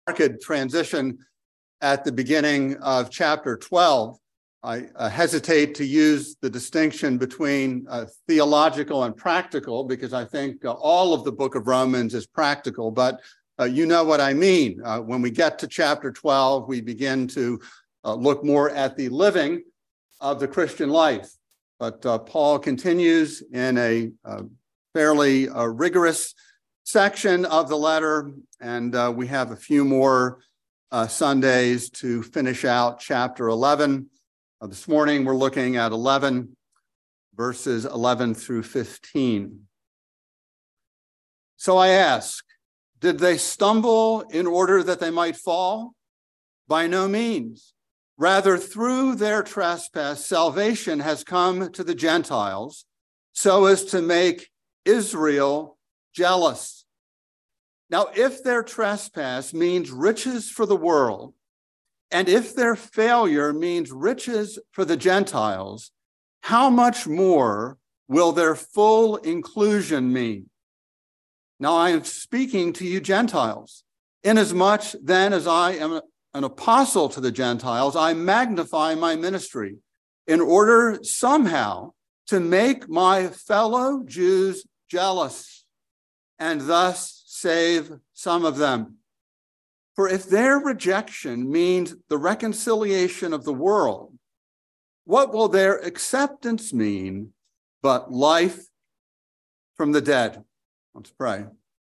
transition at the beginning of chapter 12. I hesitate to use the distinction between theological and practical because I think all of the book of Romans is practical, but you know what I mean. When we get to chapter 12, we begin to look more at the living of the Christian life. But Paul continues in a fairly rigorous section of the letter, and we have a few more Sundays to finish out chapter 11. This morning, we're looking at 11, verses 11 through 15. So I ask, did they stumble in order that they might fall? By no means. Rather, through their trespass, salvation has come to the Gentiles so as to make Israel jealous. Now, if their trespass means riches for the world, and if their failure means riches for the Gentiles, how much more will their full inclusion mean? Now, I am speaking to you Gentiles. Inasmuch then as I am an apostle to the Gentiles, I magnify my ministry in order somehow to make my fellow Jews jealous and thus save some of them. For if their rejection means the reconciliation of the world, what will their acceptance mean but life from the dead? Let's pray.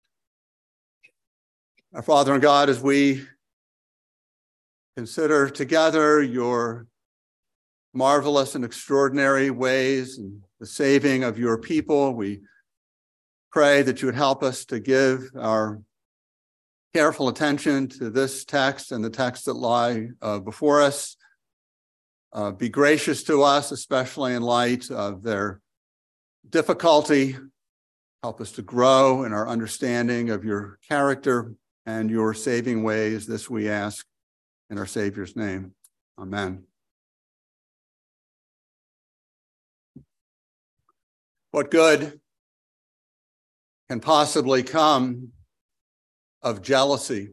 Our Father and God, as we consider together your marvelous and extraordinary ways and the saving of your people, we pray that you would help us to give our careful attention to this text and the texts that lie before us. Be gracious to us, especially in light of their difficulty. Help us to grow in our understanding of your character and your saving ways. This we ask in our Savior's name. Amen. What good can possibly come of jealousy?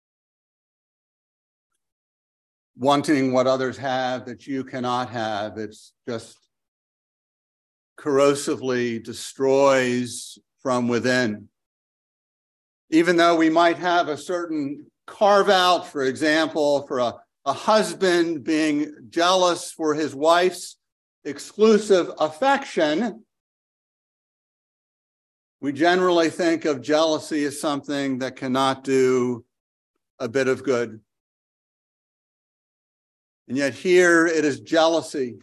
Wanting what others have that you cannot have. It's just corrosively destroys from within. Even though we might have a certain carve out, for example, for a husband being jealous for his wife's exclusive affection, we generally think of jealousy as something that cannot do a bit of good. And yet here it is jealousy.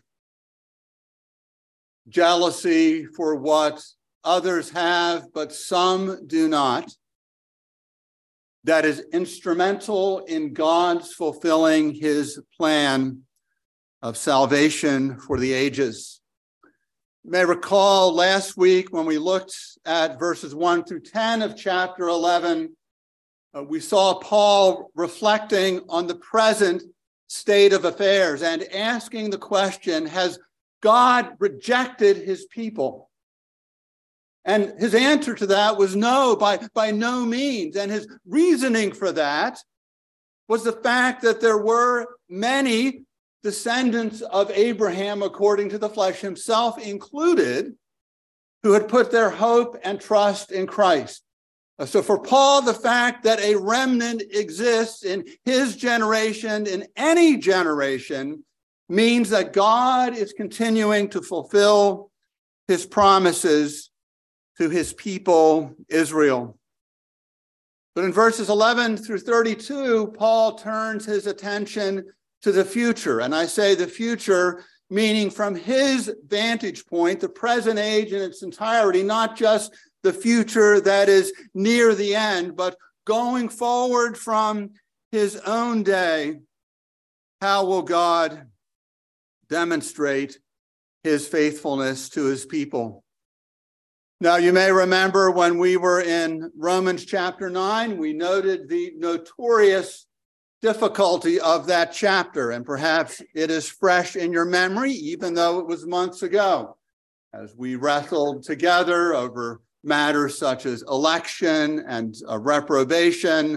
Jealousy for what others have, but some do not. That is instrumental in God's fulfilling his plan of salvation for the ages. You may recall last week when we looked at verses 1 through 10 of chapter 11, we saw Paul reflecting on the present state of affairs and asking the question, has God rejected his people? And his answer to that was no, by no means. And his reasoning for that was the fact that there were many descendants of Abraham, according to the flesh, himself included, who had put their hope and trust in Christ. So for Paul, the fact that a remnant exists in his generation, in any generation, means that God is continuing to fulfill his promises to his people, Israel. But in verses 11 through 32, Paul turns his attention to the future. And I say the future, meaning from his vantage point, the present age in its entirety, not just the future that is near the end, but going forward from his own day. How will God demonstrate his faithfulness to his people? Now, you may remember when we were in Romans chapter 9, we noted the notorious difficulty of that chapter, and perhaps it is fresh in your memory, even though it was months ago, as we wrestled together over matters such as election and reprobation,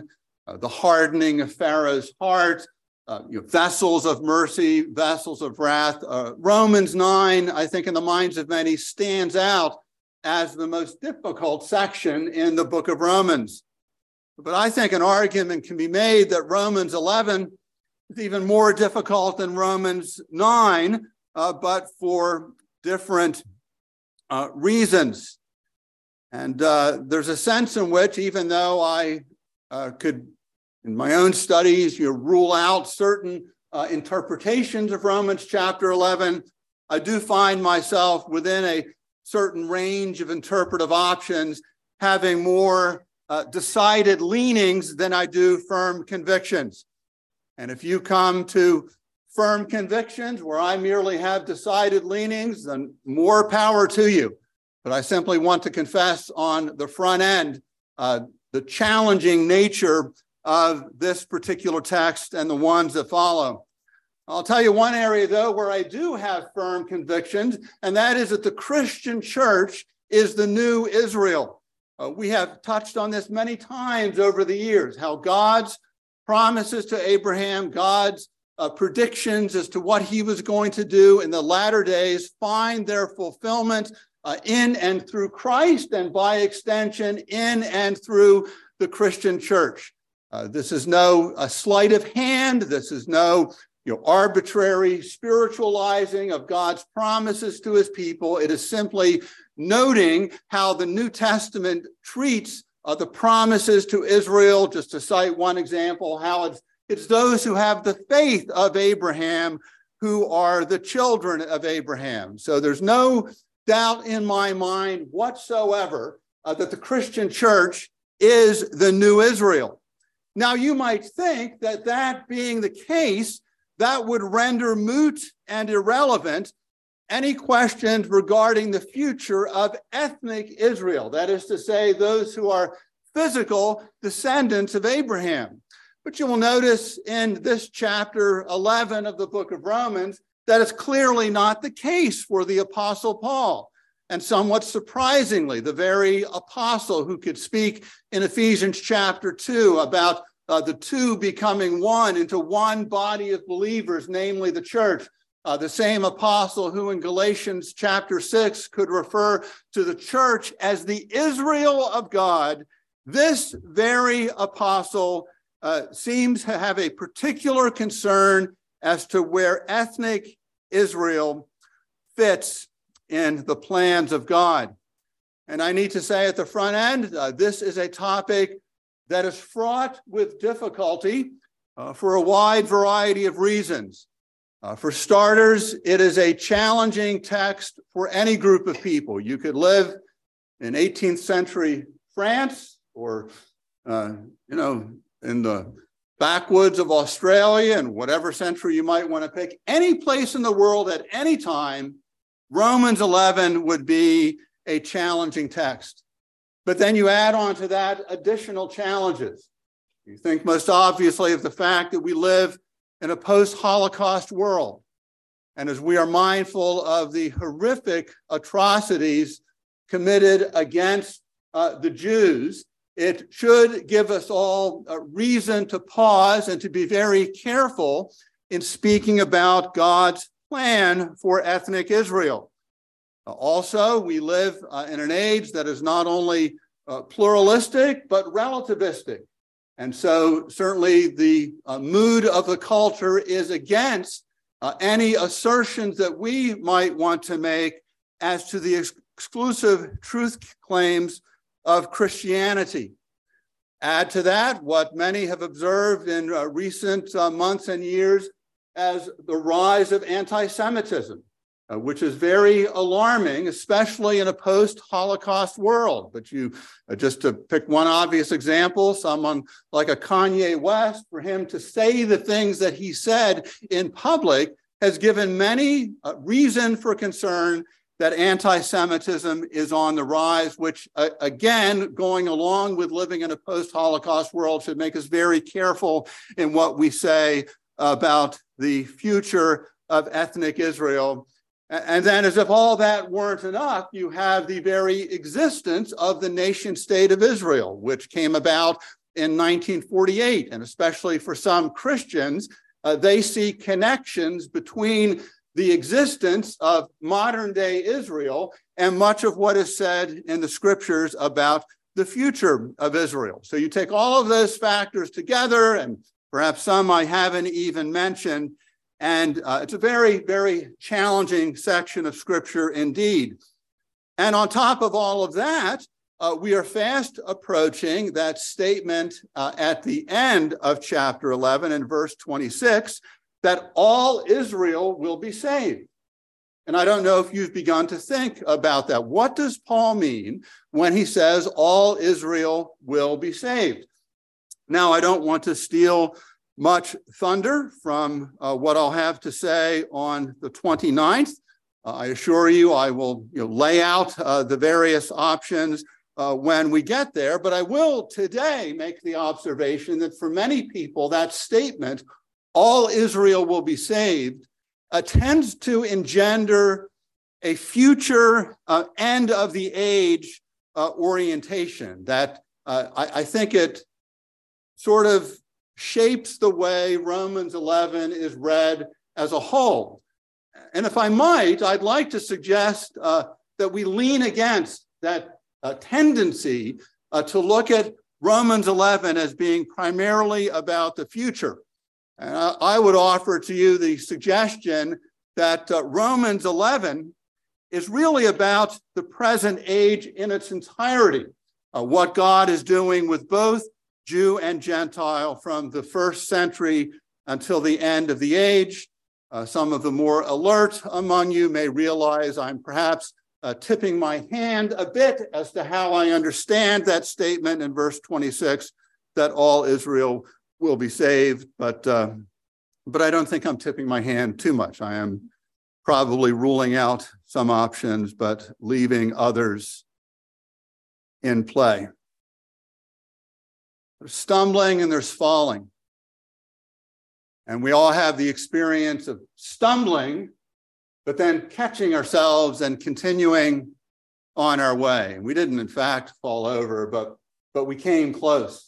the hardening of Pharaoh's heart, vessels of mercy, vessels of wrath. Romans 9, I think in the minds of many, stands out as the most difficult section in the book of Romans. But I think an argument can be made that Romans 11 is even more difficult than Romans 9, but for different reasons. And there's a sense in which, even though I could, in my own studies, rule out certain interpretations of Romans chapter 11, I do find myself within a certain range of interpretive options having more decided leanings than I do firm convictions. And if you come to firm convictions where I merely have decided leanings, then more power to you. But I simply want to confess on the front end the challenging nature of this particular text and the ones that follow. I'll tell you one area, though, where I do have firm convictions, and that is that the Christian church is the new Israel. We have touched on this many times over the years, how God's promises to Abraham, God's predictions as to what he was going to do in the latter days find their fulfillment in and through Christ, and by extension, in and through the Christian church. This is no sleight of hand. This is no arbitrary spiritualizing of God's promises to his people. It is simply noting how the New Testament treats the promises to Israel. Just to cite one example, how it's those who have the faith of Abraham who are the children of Abraham. So there's no doubt in my mind whatsoever that the Christian church is the new Israel. Now, you might think that that being the case, that would render moot and irrelevant any questions regarding the future of ethnic Israel. That is to say, those who are physical descendants of Abraham. But you will notice in this chapter 11 of the book of Romans that it's clearly not the case for the Apostle Paul. And somewhat surprisingly, the very apostle who could speak in Ephesians chapter 2 about the two becoming one into one body of believers, namely the church, the same apostle who in Galatians chapter 6 could refer to the church as the Israel of God, this very apostle seems to have a particular concern as to where ethnic Israel fits in the plans of God. And I need to say at the front end, this is a topic that is fraught with difficulty for a wide variety of reasons. For starters, it is a challenging text for any group of people. You could live in 18th century France or, in the backwoods of Australia, and whatever century you might want to pick, any place in the world at any time, Romans 11 would be a challenging text. But then you add on to that additional challenges. You think most obviously of the fact that we live in a post-Holocaust world. And as we are mindful of the horrific atrocities committed against the Jews, it should give us all a reason to pause and to be very careful in speaking about God's plan for ethnic Israel. Also, we live in an age that is not only pluralistic, but relativistic. And so certainly the mood of the culture is against any assertions that we might want to make as to the exclusive truth claims of Christianity. Add to that what many have observed in recent months and years as the rise of anti-Semitism, which is very alarming, especially in a post-Holocaust world. But just to pick one obvious example, someone like a Kanye West, for him to say the things that he said in public has given many reason for concern that anti-Semitism is on the rise, which again, going along with living in a post-Holocaust world, should make us very careful in what we say about the future of ethnic Israel. And then, as if all that weren't enough, you have the very existence of the nation state of Israel, which came about in 1948, and especially for some Christians, they see connections between the existence of modern-day Israel and much of what is said in the scriptures about the future of Israel. So you take all of those factors together, and perhaps some I haven't even mentioned, and it's a very, very challenging section of scripture indeed. And on top of all of that, we are fast approaching that statement at the end of chapter 11 and verse 26, that all Israel will be saved. And I don't know if you've begun to think about that. What does Paul mean when he says all Israel will be saved? Now, I don't want to steal much thunder from what I'll have to say on the 29th. I assure you I will lay out the various options when we get there, but I will today make the observation that for many people, that statement, all Israel will be saved, tends to engender a future end of the age orientation that I think it sort of shapes the way Romans 11 is read as a whole. And if I might, I'd like to suggest that we lean against that tendency to look at Romans 11 as being primarily about the future. And I would offer to you the suggestion that Romans 11 is really about the present age in its entirety, what God is doing with both Jew and Gentile from the first century until the end of the age. Some of the more alert among you may realize I'm perhaps tipping my hand a bit as to how I understand that statement in verse 26, that all Israel will be saved, but I don't think I'm tipping my hand too much. I am probably ruling out some options, but leaving others in play. There's stumbling and there's falling. And we all have the experience of stumbling, but then catching ourselves and continuing on our way. We didn't, in fact, fall over, but we came close.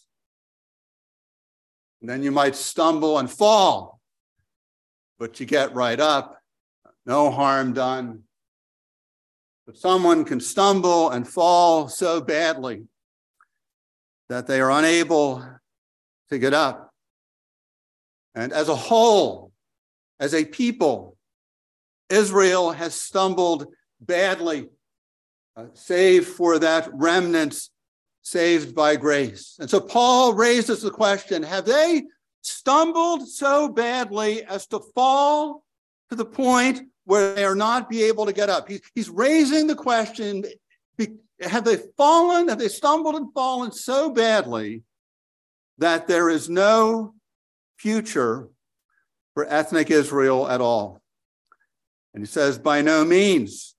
And then you might stumble and fall, but you get right up, no harm done. But someone can stumble and fall so badly that they are unable to get up. And as a whole, as a people, Israel has stumbled badly, save for that remnant saved by grace. And so Paul raises the question, have they stumbled so badly as to fall to the point where they are not be able to get up? He's raising the question, have they fallen, have they stumbled and fallen so badly that there is no future for ethnic Israel at all? And he says, by no means,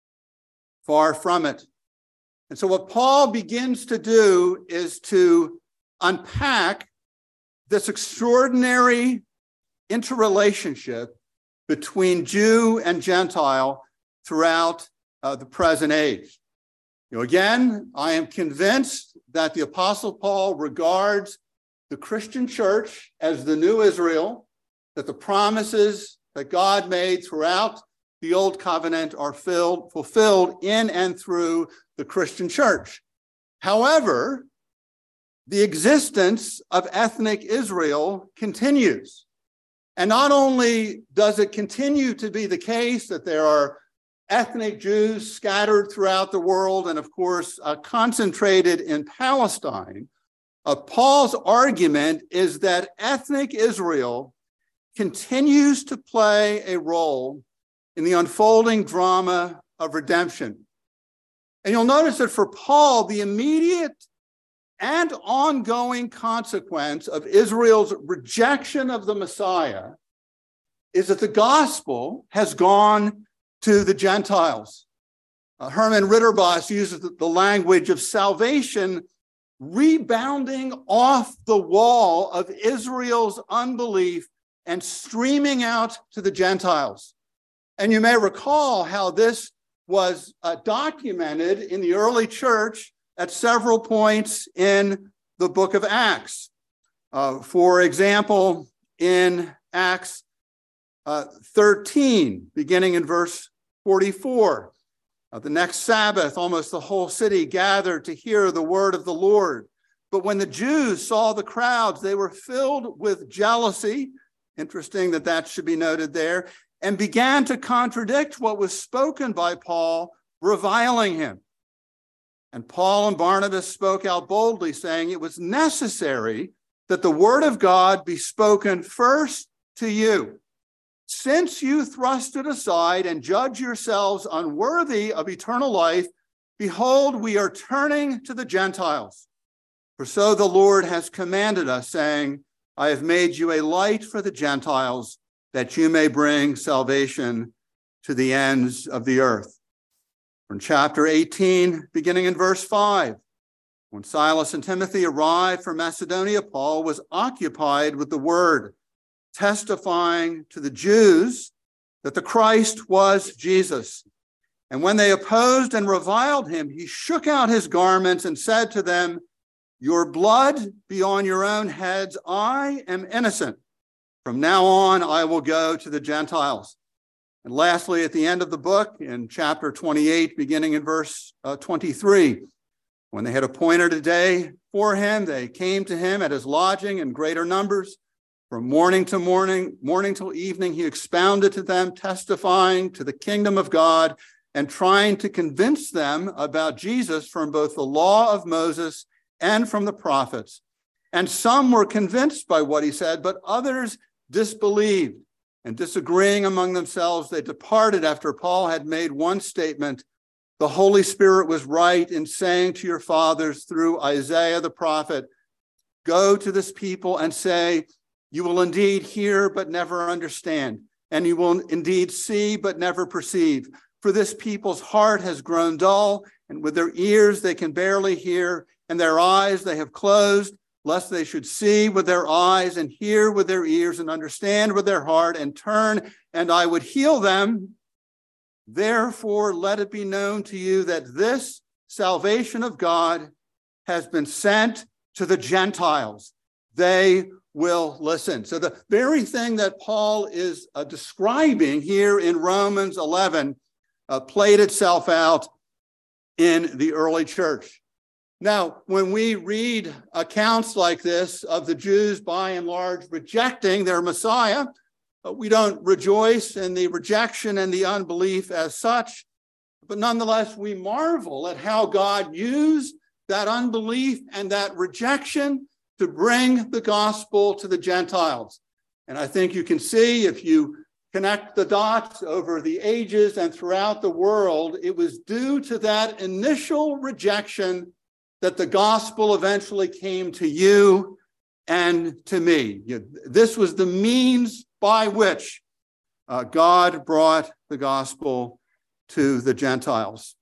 far from it. And so what Paul begins to do is to unpack this extraordinary interrelationship between Jew and Gentile throughout the present age. Again, I am convinced that the Apostle Paul regards the Christian church as the new Israel, that the promises that God made throughout the Old Covenant are fulfilled in and through the Christian church. However, the existence of ethnic Israel continues. And not only does it continue to be the case that there are ethnic Jews scattered throughout the world and, of course, concentrated in Palestine, Paul's argument is that ethnic Israel continues to play a role in the unfolding drama of redemption. And you'll notice that for Paul, the immediate and ongoing consequence of Israel's rejection of the Messiah is that the gospel has gone to the Gentiles. Herman Ritterboss uses the language of salvation rebounding off the wall of Israel's unbelief and streaming out to the Gentiles. And you may recall how this was documented in the early church at several points in the book of Acts. For example, in Acts 13, beginning in verse 44, the next Sabbath, almost the whole city gathered to hear the word of the Lord. But when the Jews saw the crowds, they were filled with jealousy. Interesting that that should be noted there, and began to contradict what was spoken by Paul, reviling him. And Paul and Barnabas spoke out boldly, saying it was necessary that the word of God be spoken first to you. Since you thrust it aside and judge yourselves unworthy of eternal life, behold, we are turning to the Gentiles. For so the Lord has commanded us, saying, I have made you a light for the Gentiles, that you may bring salvation to the ends of the earth. From chapter 18, beginning in verse 5, when Silas and Timothy arrived from Macedonia, Paul was occupied with the word, testifying to the Jews that the Christ was Jesus. And when they opposed and reviled him, he shook out his garments and said to them, your blood be on your own heads. I am innocent. From now on, I will go to the Gentiles. And lastly, at the end of the book, in chapter 28, beginning in verse 23, when they had appointed a day for him, they came to him at his lodging in greater numbers. From morning to morning till evening, he expounded to them, testifying to the kingdom of God and trying to convince them about Jesus from both the law of Moses and from the prophets. And some were convinced by what he said, but others disbelieved. And disagreeing among themselves, they departed after Paul had made one statement. The Holy Spirit was right in saying to your fathers through Isaiah the prophet, go to this people and say, you will indeed hear but never understand, and you will indeed see but never perceive. For this people's heart has grown dull, and with their ears they can barely hear, and their eyes they have closed, lest they should see with their eyes and hear with their ears and understand with their heart and turn, and I would heal them. Therefore, let it be known to you that this salvation of God has been sent to the Gentiles. They will listen. So the very thing that Paul is describing here in Romans 11 played itself out in the early church. Now, when we read accounts like this of the Jews by and large rejecting their Messiah, we don't rejoice in the rejection and the unbelief as such, but nonetheless, we marvel at how God used that unbelief and that rejection to bring the gospel to the Gentiles. And I think you can see, if you connect the dots over the ages and throughout the world, it was due to that initial rejection that the gospel eventually came to you and to me. This was the means by which God brought the gospel to the Gentiles.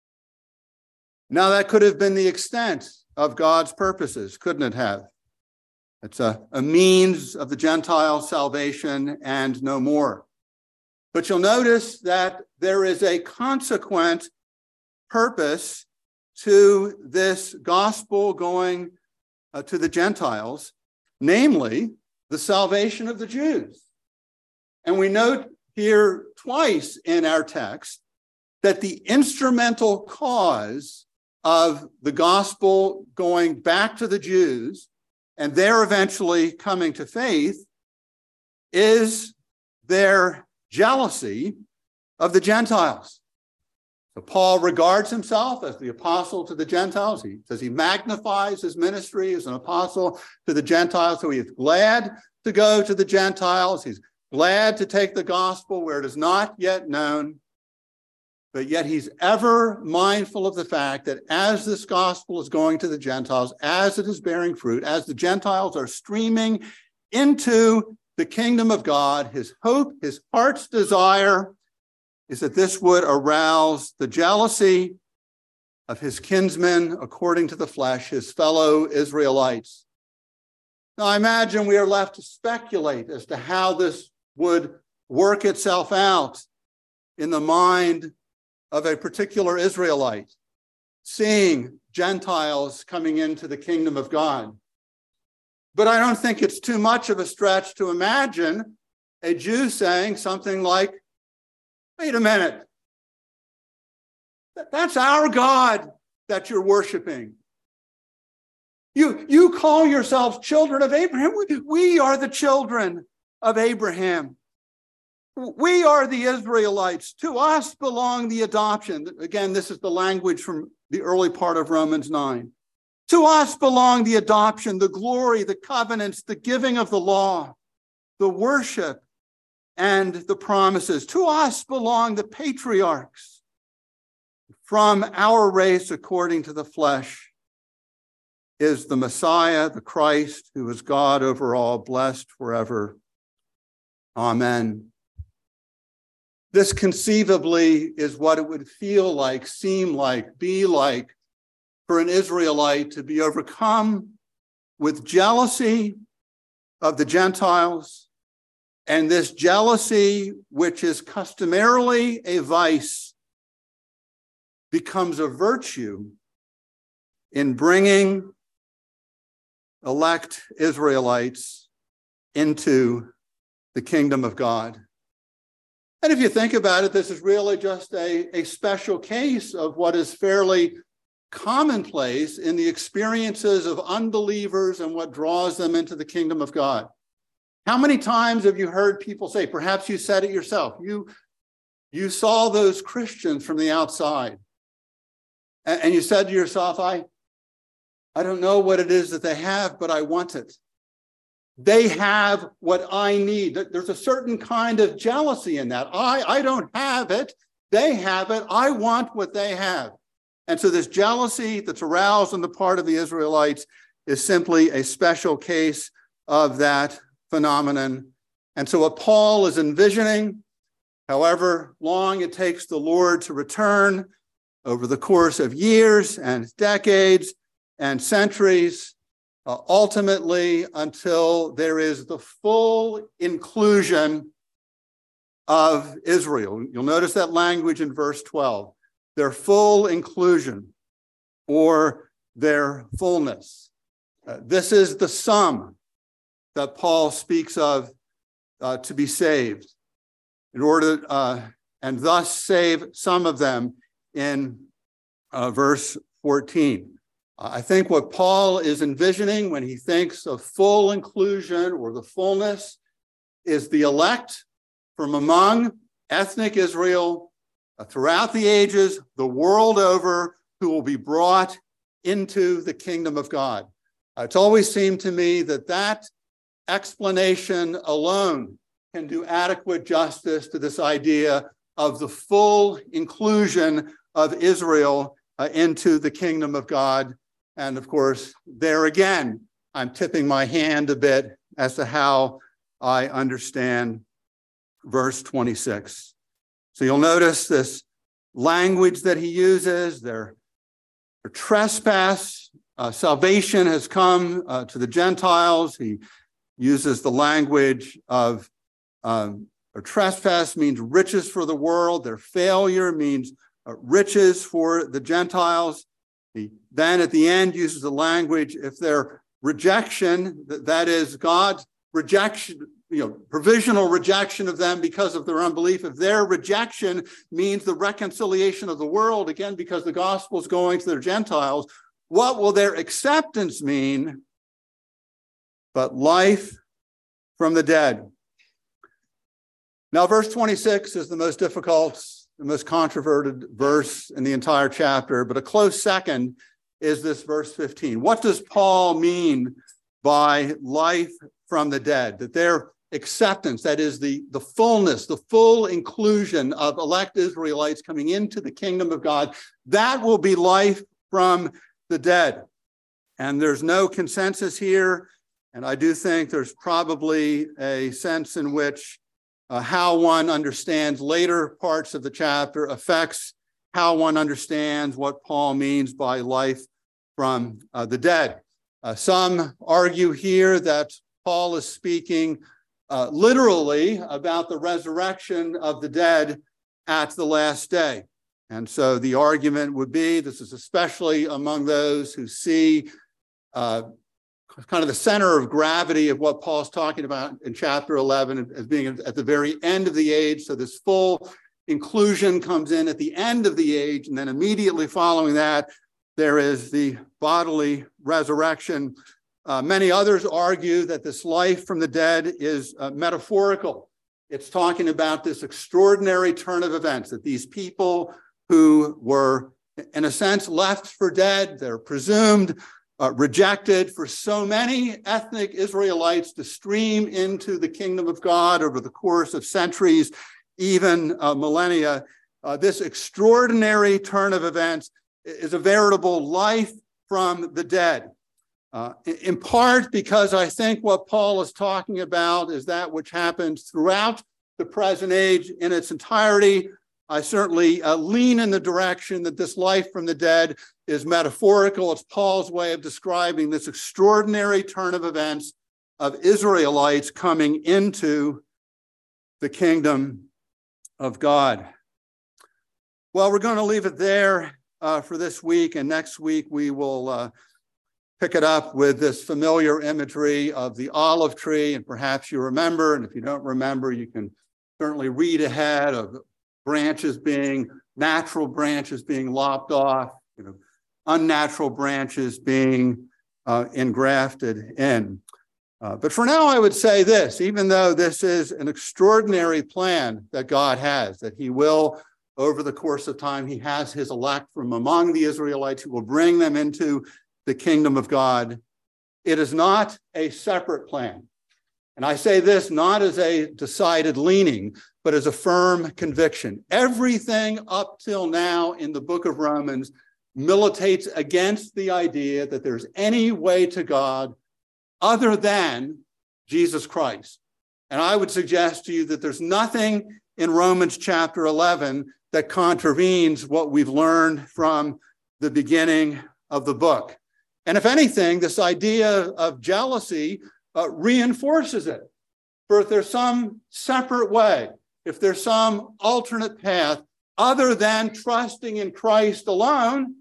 Now, that could have been the extent of God's purposes, couldn't it have? It's a means of the Gentile salvation and no more. But you'll notice that there is a consequent purpose to this gospel going to the Gentiles, namely the salvation of the Jews. And we note here twice in our text that the instrumental cause of the gospel going back to the Jews and their eventually coming to faith is their jealousy of the Gentiles. So Paul regards himself as the apostle to the Gentiles. He says he magnifies his ministry as an apostle to the Gentiles. So he is glad to go to the Gentiles. He's glad to take the gospel where it is not yet known. But yet he's ever mindful of the fact that as this gospel is going to the Gentiles, as it is bearing fruit, as the Gentiles are streaming into the kingdom of God, his hope, his heart's desire is that this would arouse the jealousy of his kinsmen according to the flesh, his fellow Israelites. Now, I imagine we are left to speculate as to how this would work itself out in the mind of a particular Israelite. seeing Gentiles coming into the kingdom of God. But I don't think it's too much of a stretch to imagine a Jew saying something like, wait a minute, that's our God that you're worshiping. You call yourselves children of Abraham. We are the children of Abraham. We are the Israelites. To us belong the adoption. Again, this is the language from the early part of Romans 9. To us belong the adoption, the glory, the covenants, the giving of the law, the worship, and the promises. To us belong the patriarchs. From our race, according to the flesh, is the Messiah, the Christ, who is God over all, blessed forever. Amen. This conceivably is what it would feel like, seem like, be like for an Israelite to be overcome with jealousy of the Gentiles, and this jealousy, which is customarily a vice, becomes a virtue in bringing elect Israelites into the kingdom of God. And if you think about it, this is really just a special case of what is fairly commonplace in the experiences of unbelievers and what draws them into the kingdom of God. How many times have you heard people say, perhaps you said it yourself, you saw those Christians from the outside, and you said to yourself, I don't know what it is that they have, but I want it. They have what I need. There's a certain kind of jealousy in that. I don't have it. They have it. I want what they have. And so this jealousy that's aroused on the part of the Israelites is simply a special case of that phenomenon. And so what Paul is envisioning, however long it takes the Lord to return over the course of years and decades and centuries, ultimately until there is the full inclusion of Israel. You'll notice that language in verse 12, their full inclusion or their fullness. This is the sum that Paul speaks of to be saved in order, and thus save some of them in verse 14. I think what Paul is envisioning when he thinks of full inclusion or the fullness is the elect from among ethnic Israel throughout the ages, the world over, who will be brought into the kingdom of God. It's always seemed to me that that explanation alone can do adequate justice to this idea of the full inclusion of Israel into the kingdom of God. And of course, there again, I'm tipping my hand a bit as to how I understand verse 26. So you'll notice this language that he uses, their trespass, salvation has come to the Gentiles. He uses the language of trespass means riches for the world. Their failure means riches for the Gentiles. He then at the end uses the language, if their rejection, that is God's rejection, provisional rejection of them because of their unbelief, if their rejection means the reconciliation of the world, again, because the gospel is going to the Gentiles, what will their acceptance mean but life from the dead? Now, verse 26 is the most difficult, the most controverted verse in the entire chapter, but a close second is this verse 15. What does Paul mean by life from the dead? That their acceptance, that is the fullness, the full inclusion of elect Israelites coming into the kingdom of God, that will be life from the dead. And there's no consensus here, and I do think there's probably a sense in which how one understands later parts of the chapter affects how one understands what Paul means by life from the dead. Some argue here that Paul is speaking literally about the resurrection of the dead at the last day. And so the argument would be, this is especially among those who see kind of the center of gravity of what Paul's talking about in chapter 11 as being at the very end of the age. So this full inclusion comes in at the end of the age, and then immediately following that, there is the bodily resurrection. Many others argue that this life from the dead is metaphorical. It's talking about this extraordinary turn of events, that these people who were, in a sense, left for dead, they're presumed rejected, for so many ethnic Israelites to stream into the kingdom of God over the course of centuries, even millennia. This extraordinary turn of events is a veritable life from the dead. In part because I think what Paul is talking about is that which happens throughout the present age in its entirety. I certainly lean in the direction that this life from the dead is metaphorical. It's Paul's way of describing this extraordinary turn of events of Israelites coming into the kingdom of God. Well, we're going to leave it there for this week, and next week we will pick it up with this familiar imagery of the olive tree, and perhaps you remember, and if you don't remember, you can certainly read ahead of natural branches being lopped off, unnatural branches being engrafted in. But for now, I would say this, even though this is an extraordinary plan that God has, that he will, over the course of time, he has his elect from among the Israelites who will bring them into the kingdom of God, it is not a separate plan. And I say this not as a decided leaning, but as a firm conviction. Everything up till now in the book of Romans militates against the idea that there's any way to God other than Jesus Christ. And I would suggest to you that there's nothing in Romans chapter 11 that contravenes what we've learned from the beginning of the book. And if anything, this idea of jealousy reinforces it. For if there's some separate way, if there's some alternate path other than trusting in Christ alone,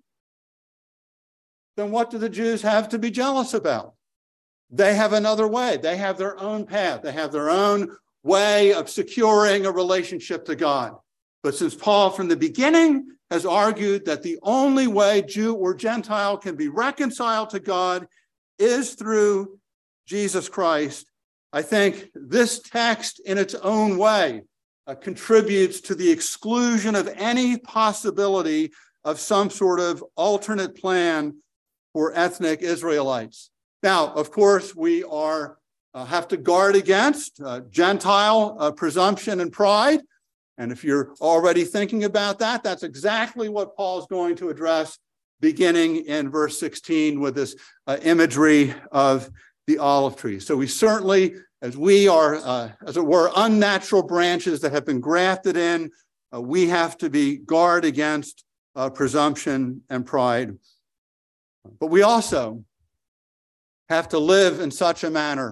then what do the Jews have to be jealous about? They have another way. They have their own path. They have their own way of securing a relationship to God. But since Paul from the beginning has argued that the only way Jew or Gentile can be reconciled to God is through Jesus Christ, I think this text in its own way contributes to the exclusion of any possibility of some sort of alternate plan for ethnic Israelites. Now, of course, we have to guard against Gentile presumption and pride. And if you're already thinking about that, that's exactly what Paul's going to address beginning in verse 16 with this imagery of the olive tree. So we certainly, as we are, as it were, unnatural branches that have been grafted in, we have to be guard against presumption and pride. But we also have to live in such a manner.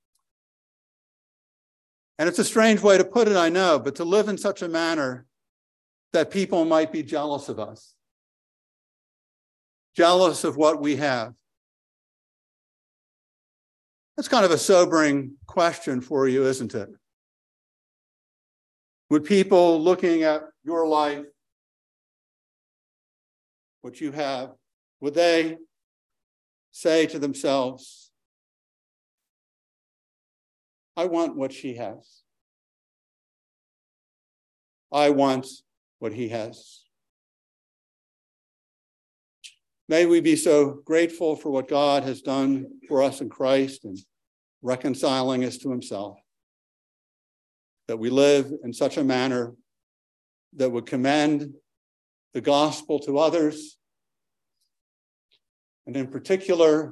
And it's a strange way to put it, I know, but to live in such a manner that people might be jealous of us, jealous of what we have. That's kind of a sobering question for you, isn't it? Would people looking at your life, what you have, would they say to themselves, I want what she has. I want what he has. May we be so grateful for what God has done for us in Christ and reconciling us to himself, that we live in such a manner that would commend the gospel to others, and in particular,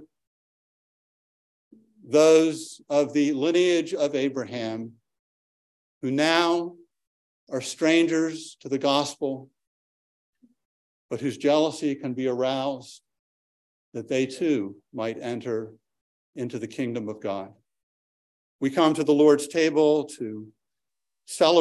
those of the lineage of Abraham who now are strangers to the gospel, but whose jealousy can be aroused, that they too might enter into the kingdom of God. We come to the Lord's table to celebrate